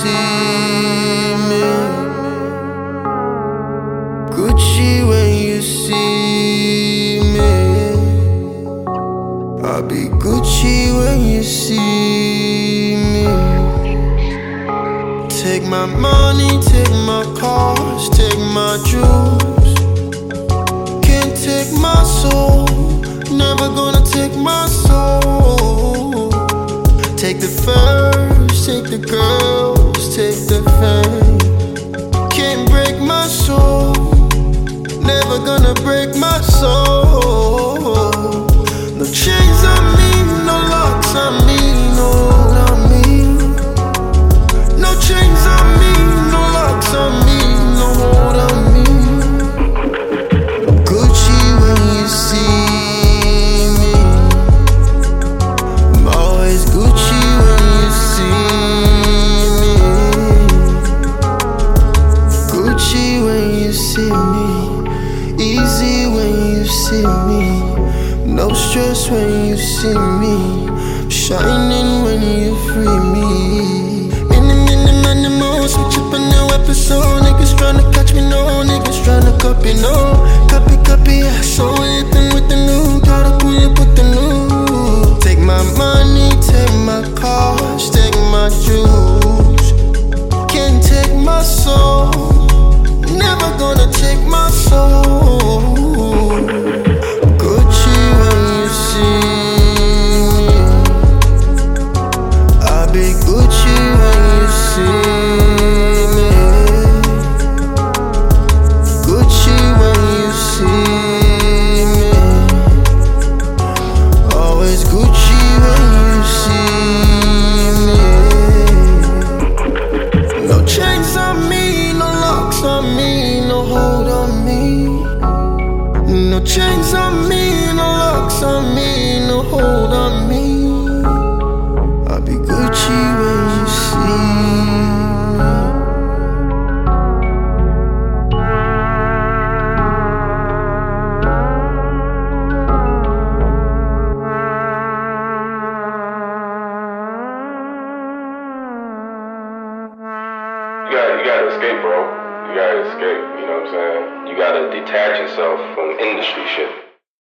see me. Gucci when you see me. I'll be Gucci when you see me. Take my money, take my cars, take my jewels. Can't take my soul, never gonna take my soul. Take the first, take the girls, take the fame. Can't break my soul, never gonna break my soul. No chains on me, no locks on me, no hold on me. No chains on me, no locks on me, no hold on me. Gucci when you see me. I'm always Gucci when you see me. Gucci when you see me. Easy when you see me. No stress when you see me. Shining when you free me. Switch up a new episode. Niggas tryna catch me, no. Niggas tryna copy, no. Copy, I saw anything with the new. Gotta pull up with the new. Take my money, take my cars, take my jewels. Can't take my soul, never gonna take my soul. Gucci when you see me. I'll be Gucci when you see me. No chains on me, no locks on me, no hold on me. I'll be Gucci when you see me. You gotta escape, bro. You gotta escape, you know what I'm saying? You gotta detach yourself from industry shit.